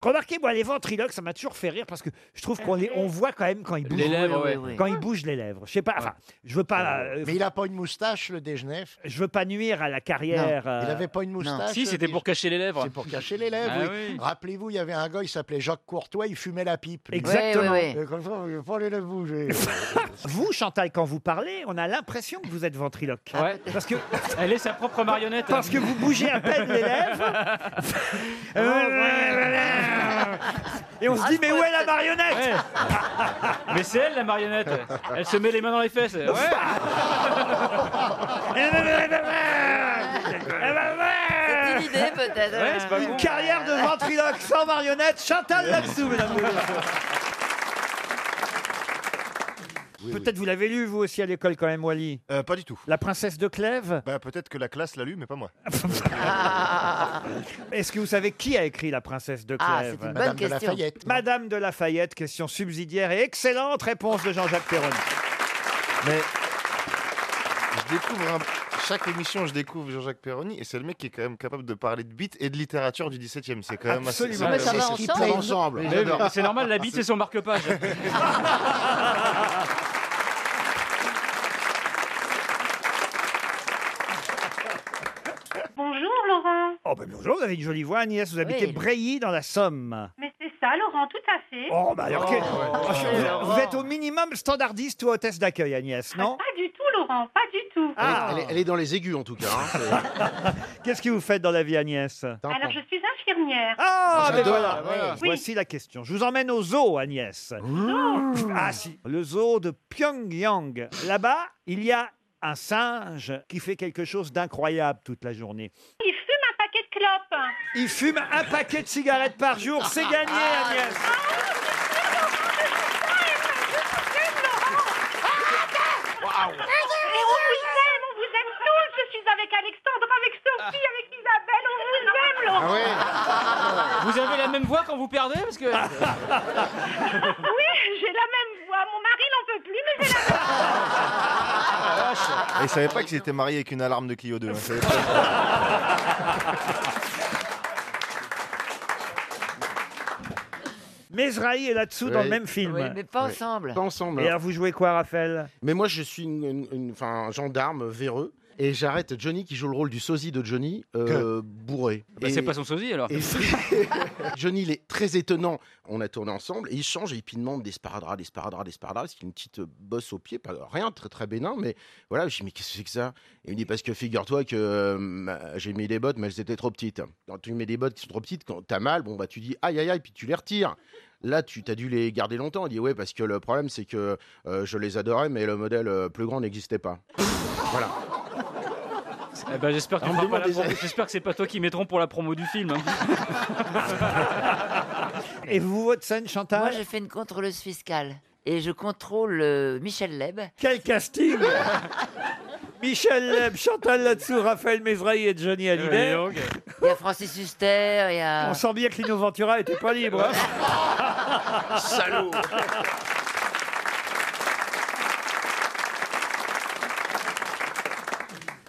Remarquez, moi, les ventriloques, ça m'a toujours fait rire parce que je trouve on voit quand même quand ils bougent Les lèvres, ouais. quand ils bougent les lèvres. Je sais pas. Enfin, je veux pas. Mais il a pas une moustache, le Desgenef. Je veux pas nuire à la carrière. Il avait pas une moustache. Si, c'était pour cacher les lèvres. C'est pour cacher les lèvres, Ah oui. oui. Rappelez-vous, il y avait un gars, il s'appelait Jacques Courtois, il fumait la pipe. lui. Exactement. Ouais. Et comme ça, il faut les lèvres bouger. Vous, Chantal, quand vous parlez, on a l'impression que vous êtes ventriloque. Ouais. Parce que, Elle est sa propre marionnette. parce que vous bougez à peine les lèvres. Et on se dit, mais où est la marionnette? Ouais. Mais c'est elle la marionnette. Elle se met les mains dans les fesses. Ouais. C'est une idée peut-être. Ouais, c'est pas Une con. carrière de ventriloque sans marionnette, Chantal là-dessous, mesdames et messieurs. Peut-être vous l'avez lu, vous aussi, à l'école, quand même, Wally. Pas du tout. La princesse de Clèves. Bah, peut-être que la classe l'a lu, mais pas moi. Est-ce que vous savez qui a écrit La princesse de Ah, Clèves? c'est une bonne Madame de question. Lafayette. non Madame de Lafayette, question subsidiaire et excellente réponse de Jean-Jacques Perroni. Mais je découvre chaque émission, je découvre Jean-Jacques Perroni et c'est le mec qui est quand même capable de parler de beat et de littérature du 17e. C'est quand même assez. Absolument. Mais ça va C'est ce qu'ils ensemble. plaît ensemble. Mais c'est normal, la bite c'est son marque-page. Bonjour Laurent. Oh ben bonjour, vous avez une jolie voix, Agnès. Vous habitez Oui. Bréilly, dans la Somme. Mais c'est ça Laurent, tout à fait. Oh, bah alors, ouais. vous êtes au minimum standardiste ou hôtesse d'accueil, Agnès, non? Pas du tout Laurent, pas du tout. Ah. Elle est dans les aigus en tout cas. Hein, Qu'est-ce que vous faites dans la vie, Agnès? Alors je suis infirmière. Ah, ben j'adore, voilà. voilà. Oui. Voici la question. Je vous emmène au zoo, Agnès. Ah si, le zoo de Pyongyang. Là-bas, il y a un singe qui fait quelque chose d'incroyable toute la journée. Il fume un paquet de clopes. Il fume un paquet de cigarettes par jour. C'est gagné, Agnès. Et on vous aime tous. Je suis avec Alexandre, avec Sophie, avec Isabelle. On vous aime Laurent. Ah ouais. Vous avez la même voix quand vous perdez parce que. Oui, j'ai la même voix. Mon mari n'en peut plus, mais j'ai la même. Et il savait pas qu'ils étaient mariés avec une alarme de Clio 2. Hein. Il savait pas. Mesrahi est là-dessous dans le même film. Oui, mais pas ensemble. Pas ensemble. Et alors, vous jouez quoi, Raphaël? Mais moi, je suis un gendarme véreux. Et j'arrête Johnny qui joue le rôle du sosie de Johnny, bourré. Bah, c'est pas son sosie alors. Et Johnny, il est très étonnant. On a tourné ensemble et il change et puis il demande des sparadraps, parce qu'il a une petite bosse au pied, pas rien, très très bénin, mais voilà. Je dis mais qu'est-ce que c'est que ça? Et il me dit parce que figure-toi que j'ai mis des bottes, mais elles étaient trop petites. Quand tu mets des bottes qui sont trop petites, quand t'as mal, bon bah tu dis aïe aïe aïe, puis tu les retires. Là, tu as dû les garder longtemps. Il dit ouais parce que le problème c'est que je les adorais, mais le modèle plus grand n'existait pas. Voilà. Eh ben, j'espère que j'espère que c'est pas toi qui mettront pour la promo du film. Hein. Et vous, votre scène, Chantal? Moi, je fais une contrôleuse fiscale et je contrôle Michel Leb. Quel casting! Michel Leb, Chantal là-dessous, Raphaël Mesrahi et Johnny Hallyday. Il y a Francis Huster, il y a. On sent bien que Lino Ventura était pas libre. Hein. Salaud.